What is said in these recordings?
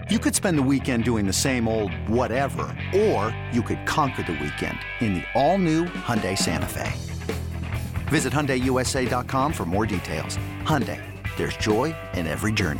You could spend the weekend doing the same old whatever, or you could conquer the weekend in the all-new Hyundai Santa Fe. Visit HyundaiUSA.com for more details. Hyundai, there's joy in every journey.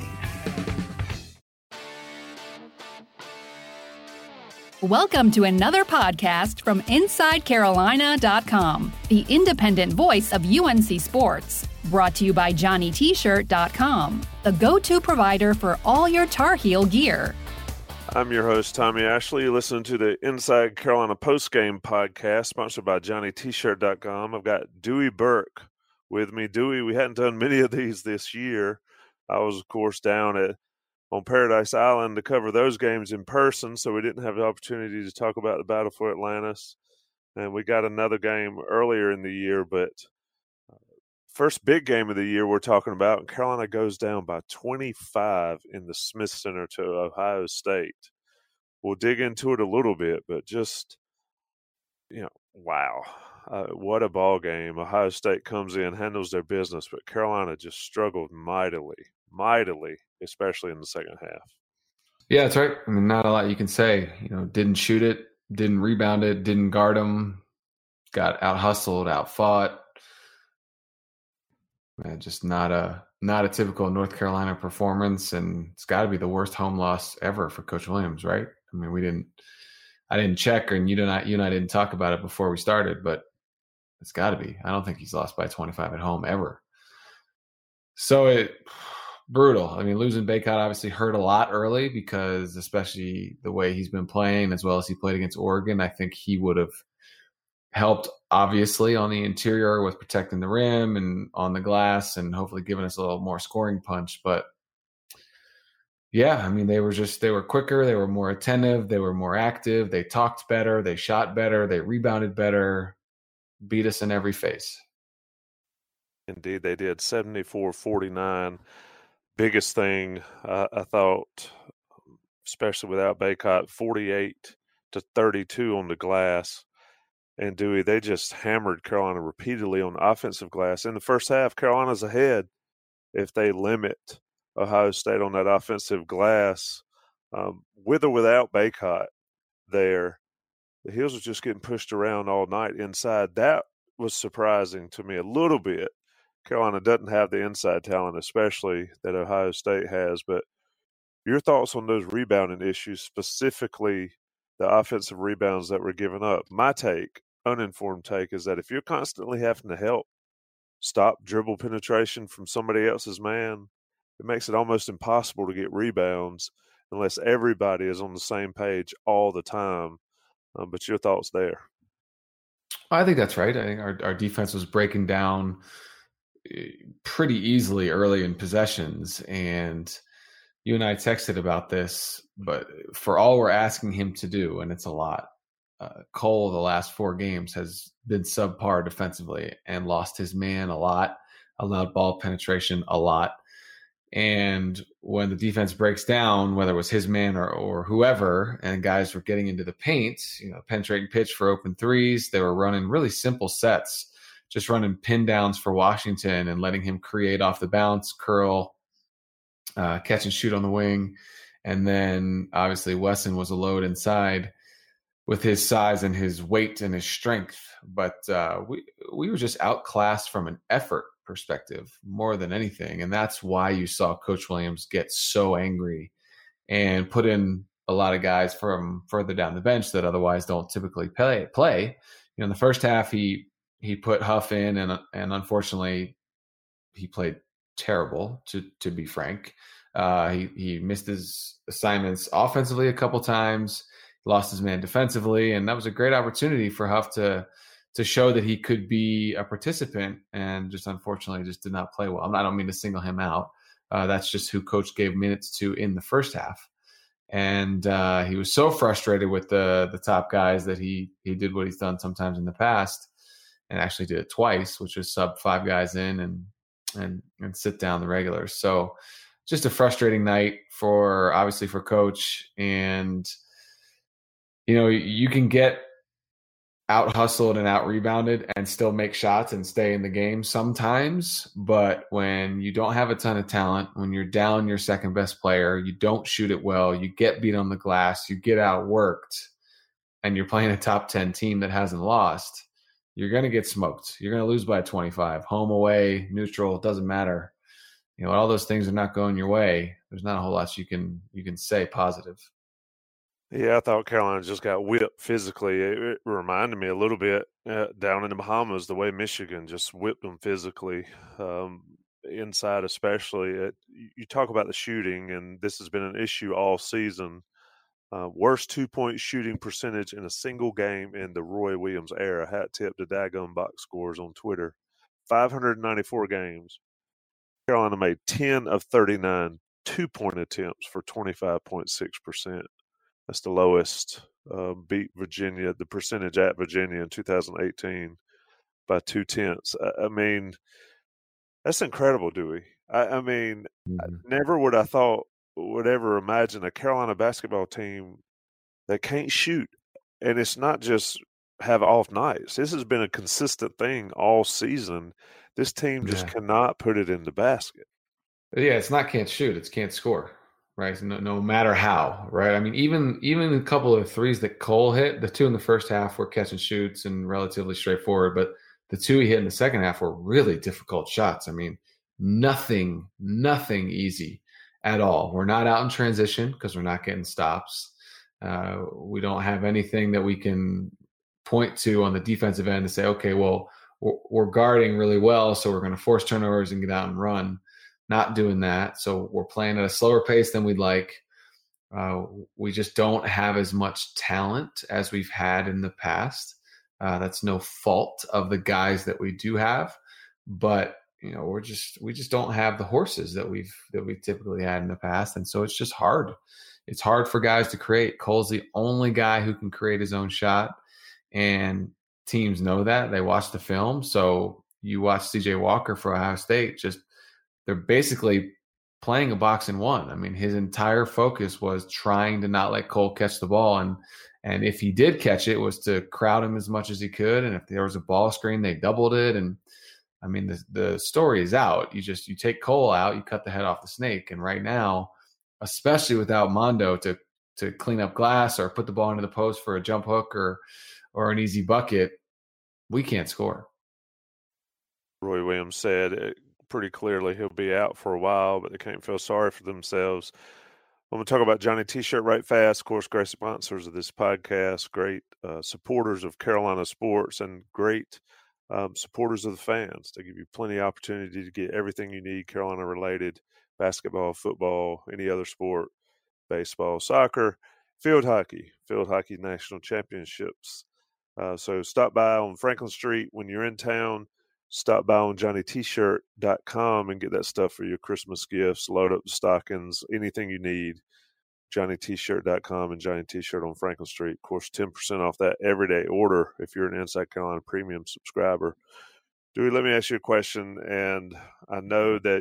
Welcome to another podcast from InsideCarolina.com, the independent voice of UNC Sports. Brought to you by JohnnyT-shirt.com, the go-to provider for all your Tar Heel gear. I'm your host, Tommy Ashley. You listen to the Inside Carolina Postgame podcast, sponsored by JohnnyT-shirt.com. I've got Dewey Burke with me. Dewey, we hadn't done many of these this year. I was, of course, down on Paradise Island to cover those games in person, so we didn't have the opportunity to talk about the battle for Atlantis. And we got another game earlier in the year, but first big game of the year we're talking about, and Carolina goes down by 25 in the Smith Center to Ohio State. We'll dig into it a little bit, but just, wow. What a ball game. Ohio State comes in, handles their business, but Carolina just struggled mightily, especially in the second half. Yeah, that's right. I mean, not a lot you can say. Didn't shoot it, didn't rebound it, didn't guard them, got out-hustled, out-fought. Just not a typical North Carolina performance, and it's got to be the worst home loss ever for Coach Williams, right? I mean, I didn't check, and you and I didn't talk about it before we started, but it's got to be. I don't think he's lost by 25 at home ever. So brutal. I mean, losing Bacot obviously hurt a lot early because, especially the way he's been playing, as well as he played against Oregon, I think he would have helped obviously on the interior with protecting the rim and on the glass and hopefully giving us a little more scoring punch. But yeah, I mean, they were quicker. They were more attentive. They were more active. They talked better. They shot better. They rebounded better, beat us in every phase. Indeed, they did. 74-49. Biggest thing, I thought, especially without Bacot, 48-32 on the glass. And Dewey, they just hammered Carolina repeatedly on the offensive glass. In the first half, Carolina's ahead if they limit Ohio State on that offensive glass. With or without Bacot there, the Heels were just getting pushed around all night inside. That was surprising to me a little bit. Carolina doesn't have the inside talent, especially that Ohio State has. But your thoughts on those rebounding issues, specifically the offensive rebounds that were given up? My take, uninformed take, is that if you're constantly having to help stop dribble penetration from somebody else's man, it makes it almost impossible to get rebounds unless everybody is on the same page all the time. But your thoughts there? I think that's right. I think our defense was breaking down pretty easily early in possessions, and you and I texted about this, but for all we're asking him to do, and it's a lot, Cole the last 4 games has been subpar defensively and lost his man a lot, allowed ball penetration a lot. And when the defense breaks down, whether it was his man or whoever, and guys were getting into the paint, penetrating pitch for open threes, they were running really simple sets, just running pin downs for Washington and letting him create off the bounce, curl, catch and shoot on the wing. And then obviously Wesson was a load inside with his size and his weight and his strength. But we were just outclassed from an effort perspective more than anything. And that's why you saw Coach Williams get so angry and put in a lot of guys from further down the bench that otherwise don't typically play. In the first half, he put Huff in, and unfortunately he played terrible, to be frank. He missed his assignments offensively a couple times, lost his man defensively, and that was a great opportunity for Huff to show that he could be a participant, and just unfortunately just did not play well. I don't mean to single him out. That's just who Coach gave minutes to in the first half. And he was so frustrated with the top guys that he did what he's done sometimes in the past, and actually did it twice, which was sub 5 guys in and sit down the regulars. So just a frustrating night for Coach. And, you can get out hustled and out rebounded and still make shots and stay in the game sometimes. But when you don't have a ton of talent, when you're down your second best player, you don't shoot it well, you get beat on the glass, you get outworked, and you're playing a top 10 team that hasn't lost, you're going to get smoked. You're going to lose by 25, home, away, neutral, it doesn't matter. All those things are not going your way. There's not a whole lot you can say positive. Yeah, I thought Carolina just got whipped physically. It reminded me a little bit down in the Bahamas, the way Michigan just whipped them physically, inside especially. You talk about the shooting, and this has been an issue all season. Worst 2-point shooting percentage in a single game in the Roy Williams era. Hat tip to Daggum Box Scores on Twitter. 594 games. Carolina made 10 of 39 2-point attempts for 25.6%. That's the lowest. Beat Virginia, the percentage at Virginia in 2018 by 0.2. I mean, that's incredible, Dewey. I mean, never would I would ever imagine a Carolina basketball team that can't shoot. And it's not just have off nights. This has been a consistent thing all season. This team just cannot put it in the basket. Yeah, it's not can't shoot, it's can't score. Right, no matter how, right? I mean, even a couple of threes that Cole hit, the two in the first half were catch and shoots and relatively straightforward, but the two he hit in the second half were really difficult shots. I mean, nothing easy at all. We're not out in transition because we're not getting stops. We don't have anything that we can point to on the defensive end to say, okay, well, we're guarding really well, so we're going to force turnovers and get out and run. Not doing that. So we're playing at a slower pace than we'd like. We just don't have as much talent as we've had in the past. That's no fault of the guys that we do have, but we just don't have the horses that we've typically had in the past. And so it's just hard. It's hard for guys to create. Cole's the only guy who can create his own shot, and teams know that. They watch the film. So you watch CJ Walker for Ohio State, they're basically playing a box and one. I mean, his entire focus was trying to not let Cole catch the ball. And if he did catch it, it was to crowd him as much as he could. And if there was a ball screen, they doubled it. And I mean, the story is out. You take Cole out, you cut the head off the snake. And right now, especially without Mondo to clean up glass or put the ball into the post for a jump hook or an easy bucket, we can't score. Roy Williams said pretty clearly he'll be out for a while, but they can't feel sorry for themselves. I'm going to talk about Johnny T-Shirt right fast. Of course, great sponsors of this podcast, great supporters of Carolina sports, and great supporters of the fans. They give you plenty of opportunity to get everything you need Carolina-related, basketball, football, any other sport, baseball, soccer, field hockey national championships. So stop by on Franklin Street when you're in town. Stop by on JohnnyT-shirt.com and get that stuff for your Christmas gifts. Load up the stockings, anything you need. JohnnyT-shirt.com and Johnny T-shirt on Franklin Street. Of course, 10% off that everyday order if you're an Inside Carolina Premium subscriber. Dewey, let me ask you a question, and I know that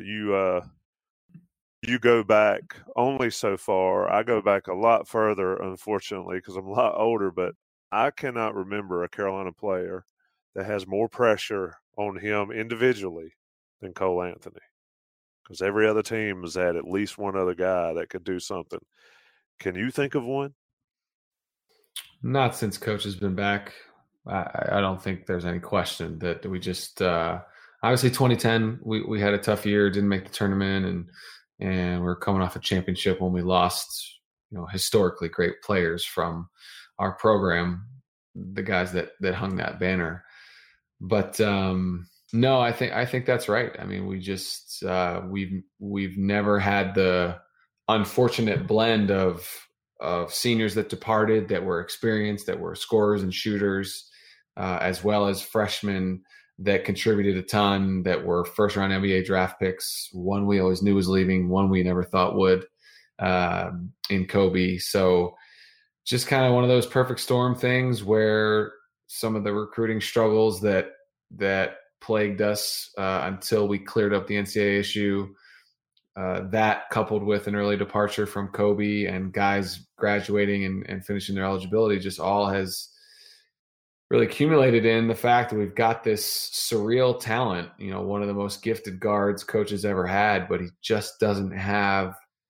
you go back only so far. I go back a lot further, unfortunately, because I'm a lot older, but I cannot remember a Carolina player that has more pressure on him individually than Cole Anthony, because every other team has had at least one other guy that could do something. Can you think of one? Not since Coach has been back. I don't think there's any question that we just obviously 2010 we had a tough year, didn't make the tournament, and we're coming off a championship when we lost historically great players from our program, the guys that hung that banner. But no, I think that's right. I mean, we just we've never had the unfortunate blend of seniors that departed, that were experienced, that were scorers and shooters, as well as freshmen that contributed a ton, that were first-round NBA draft picks. One we always knew was leaving, one we never thought would, in Kobe. So just kind of one of those perfect storm things where some of the recruiting struggles that plagued us until we cleared up the NCAA issue, that coupled with an early departure from Kobe and guys graduating and finishing their eligibility, just all has really accumulated in the fact that we've got this surreal talent, one of the most gifted guards coaches ever had, but he just doesn't have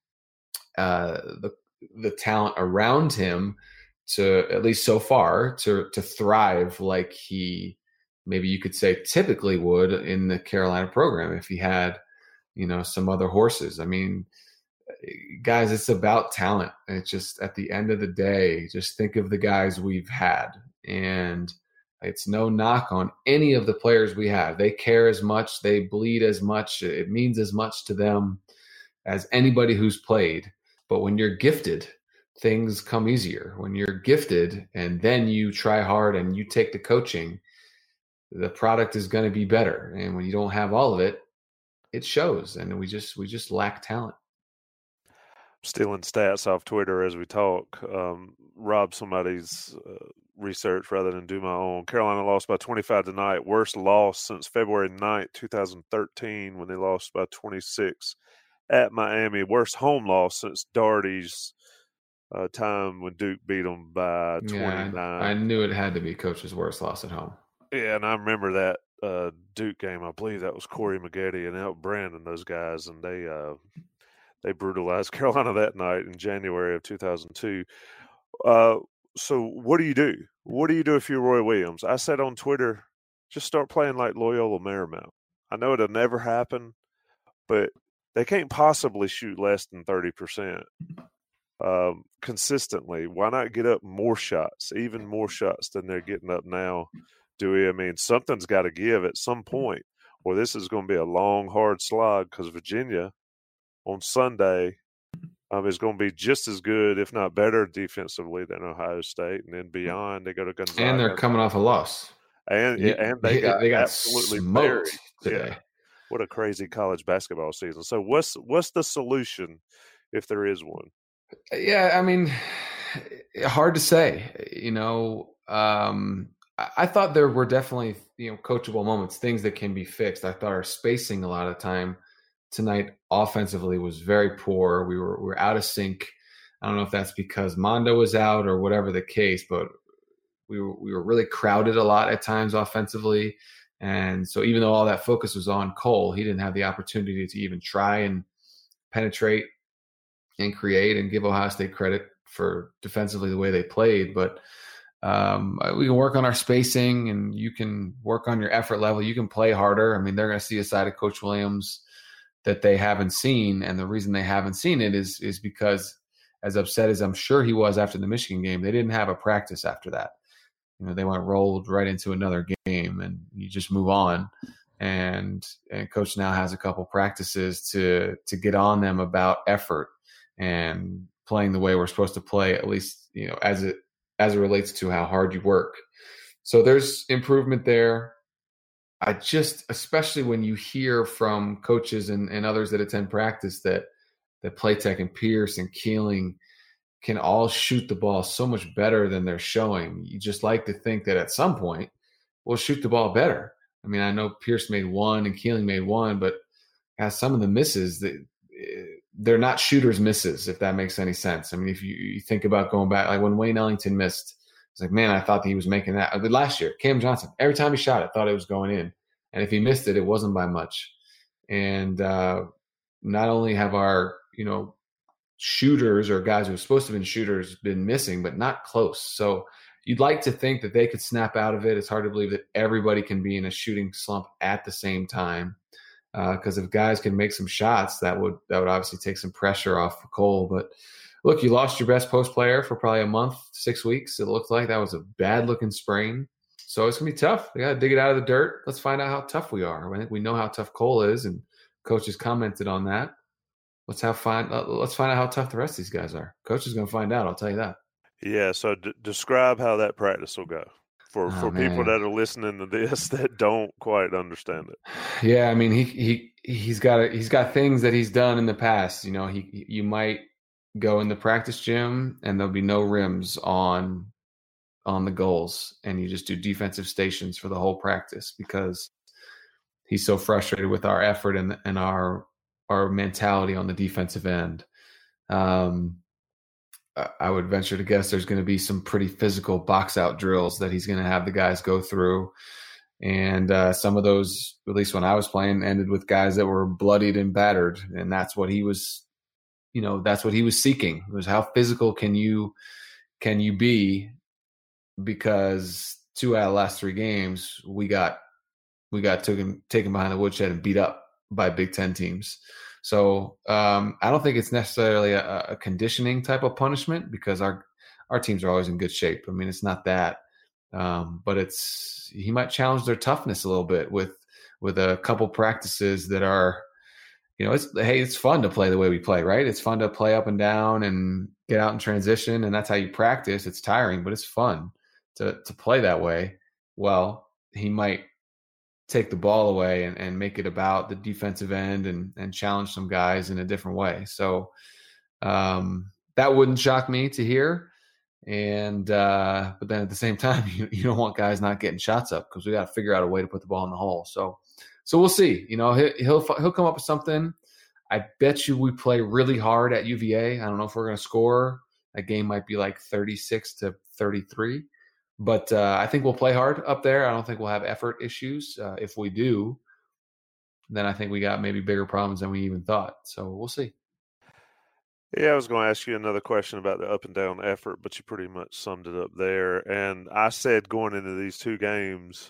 the talent around him to, at least so far, to thrive like he, maybe you could say, typically would in the Carolina program if he had, some other horses. I mean, guys, it's about talent. And it's just, at the end of the day, just think of the guys we've had. And it's no knock on any of the players we have. They care as much. They bleed as much. It means as much to them as anybody who's played. But when you're gifted, things come easier. When you're gifted and then you try hard and you take the coaching, the product is going to be better. And when you don't have all of it, it shows. And we just lack talent. Stealing stats off Twitter as we talk, rob somebody's research rather than do my own. Carolina lost by 25 tonight. Worst loss since February 9th, 2013, when they lost by 26 at Miami. Worst home loss since Darty's time when Duke beat them by 29. Yeah, I knew it had to be Coach's worst loss at home. Yeah, and I remember that Duke game. I believe that was Corey Maggette and Elton Brandon, those guys, and they brutalized Carolina that night in January of 2002. So what do you do? What do you do if you're Roy Williams? I said on Twitter, just start playing like Loyola Marymount. I know it'll never happen, but they can't possibly shoot less than 30% consistently. Why not get up more shots, even more shots than they're getting up now, Dewey? I mean, something's got to give at some point, or this is going to be a long, hard slog, because Virginia on Sunday is going to be just as good, if not better, defensively than Ohio State. And then beyond, they go to Gonzaga. And they're coming off a loss. And they got absolutely buried today. Yeah. What a crazy college basketball season. So what's the solution, if there is one? Yeah, I mean, hard to say. I thought there were definitely, coachable moments, things that can be fixed. I thought our spacing a lot of the time tonight offensively was very poor. We were out of sync. I don't know if that's because Mondo was out or whatever the case, but we were really crowded a lot at times offensively. And so even though all that focus was on Cole, he didn't have the opportunity to even try and penetrate and create, and give Ohio State credit for defensively the way they played. But we can work on our spacing, and you can work on your effort level. You can play harder. I mean, they're going to see a side of Coach Williams that they haven't seen. And the reason they haven't seen it is because, as upset as I'm sure he was after the Michigan game, they didn't have a practice after that. They rolled right into another game, and you just move on. And Coach now has a couple practices to get on them about effort and playing the way we're supposed to play, at least, as it relates to how hard you work. So there's improvement there. I just, especially when you hear from coaches and others that attend practice that Platek and Pierce and Keeling can all shoot the ball so much better than they're showing. You just like to think that at some point we'll shoot the ball better. I mean, I know Pierce made one and Keeling made one, but has some of the misses that they're not shooters misses, if that makes any sense. I mean, if you think about going back, like when Wayne Ellington missed, it's like, man, I thought that he was making that. Last year, Cam Johnson, every time he shot it, thought it was going in. And if he missed it, it wasn't by much. And not only have our, shooters or guys who are supposed to have been shooters been missing, but not close. So you'd like to think that they could snap out of it. It's hard to believe that everybody can be in a shooting slump at the same time. Because if guys can make some shots, that would obviously take some pressure off of Cole. But look, you lost your best post player for probably a month, 6 weeks. It looked like that was a bad-looking sprain. So it's going to be tough. They got to dig it out of the dirt. Let's find out how tough we are. I think we know how tough Cole is, and Coach has commented on that. Let's find out how tough the rest of these guys are. Coach is going to find out, I'll tell you that. Yeah, so describe how that practice will go for people that are listening to this that don't quite understand it. Yeah, I mean, he's got things that he's done in the past. You might go in the practice gym and there'll be no rims on the goals, and you just do defensive stations for the whole practice because he's so frustrated with our effort and our mentality on the defensive end. I would venture to guess there's going to be some pretty physical box out drills that he's going to have the guys go through. And some of those, at least when I was playing, ended with guys that were bloodied and battered. And that's what he was, that's what he was seeking, was how physical can you be? Because 2 out of the last 3 games, we got taken behind the woodshed and beat up by Big Ten teams. So I don't think it's necessarily a conditioning type of punishment, because our teams are always in good shape. I mean, it's not that, but he might challenge their toughness a little bit with a couple practices that are, it's fun to play the way we play, right? It's fun to play up and down and get out in transition, and that's how you practice. It's tiring, but it's fun to play that way. Well, he might take the ball away and make it about the defensive end and challenge some guys in a different way. So that wouldn't shock me to hear. And but then at the same time, you don't want guys not getting shots up, because we got to figure out a way to put the ball in the hole. So we'll see. He'll come up with something. I bet you we play really hard at UVA. I don't know if we're going to score. That game might be like 36-33. But I think we'll play hard up there. I don't think we'll have effort issues. If we do, then I think we got maybe bigger problems than we even thought. So we'll see. Yeah, I was going to ask you another question about the up and down effort, but you pretty much summed it up there. And I said going into these 2 games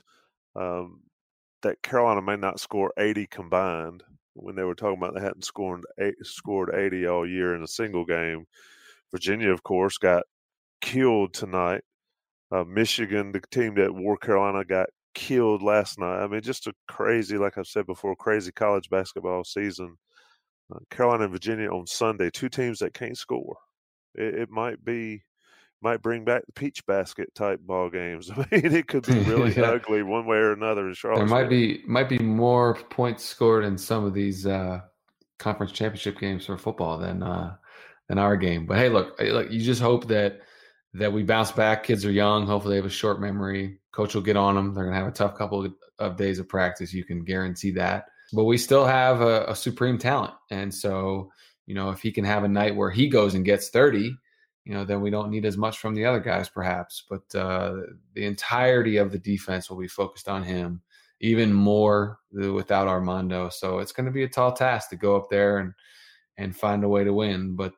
that Carolina may not score 80 combined, when they were talking about they hadn't scored 80 all year in a single game. Virginia, of course, got killed tonight. Michigan, the team that wore Carolina, got killed last night. I mean, just a crazy, like I've said before, crazy college basketball season. Carolina and Virginia on Sunday, 2 teams that can't score. It might bring back the peach basket type ball games. I mean, it could be really ugly one way or another in Charlottesville. There might be more points scored in some of these conference championship games for football than our game. But hey, look, you just hope that we bounce back. Kids are young. Hopefully they have a short memory. Coach will get on them. They're going to have a tough couple of days of practice. You can guarantee that. But we still have a supreme talent. And so, if he can have a night where he goes and gets 30, then we don't need as much from the other guys perhaps. But the entirety of the defense will be focused on him, even more without Armando. So it's going to be a tall task to go up there and find a way to win. But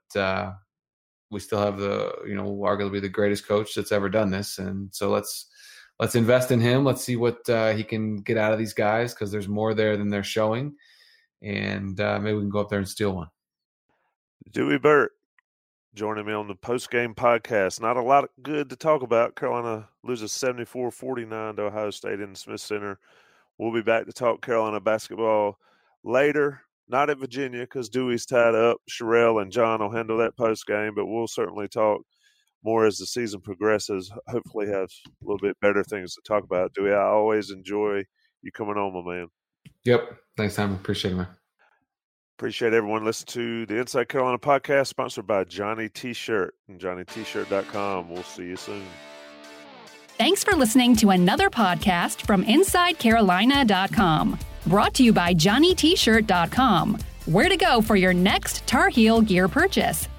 we still have arguably the greatest coach that's ever done this. And so let's invest in him. Let's see what he can get out of these guys, because there's more there than they're showing. And maybe we can go up there and steal one. Dewey Burt joining me on the post-game podcast. Not a lot good to talk about. Carolina loses 74-49 to Ohio State in the Smith Center. We'll be back to talk Carolina basketball later. Not at Virginia, because Dewey's tied up. Sherelle and John will handle that post-game, but we'll certainly talk more as the season progresses. Hopefully have a little bit better things to talk about. Dewey, I always enjoy you coming on, my man. Yep. Thanks, Simon. Appreciate it, man. Appreciate everyone listening to the Inside Carolina podcast, sponsored by Johnny T-Shirt and JohnnyT-Shirt.com. We'll see you soon. Thanks for listening to another podcast from InsideCarolina.com. Brought to you by JohnnyT-Shirt.com. Where to go for your next Tar Heel gear purchase.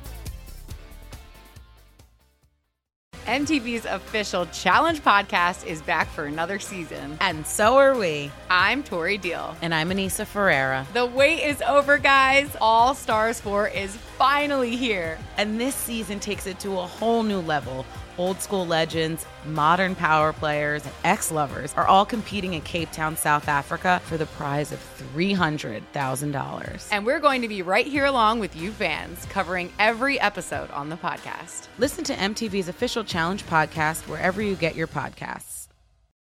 MTV's official Challenge podcast is back for another season. And so are we. I'm Tori Deal. And I'm Anissa Ferreira. The wait is over, guys. All Stars 4 is finally here. And this season takes it to a whole new level. Old school legends, modern power players, and ex-lovers are all competing in Cape Town, South Africa for the prize of $300,000. And we're going to be right here along with you fans, covering every episode on the podcast. Listen to MTV's official Challenge podcast wherever you get your podcasts.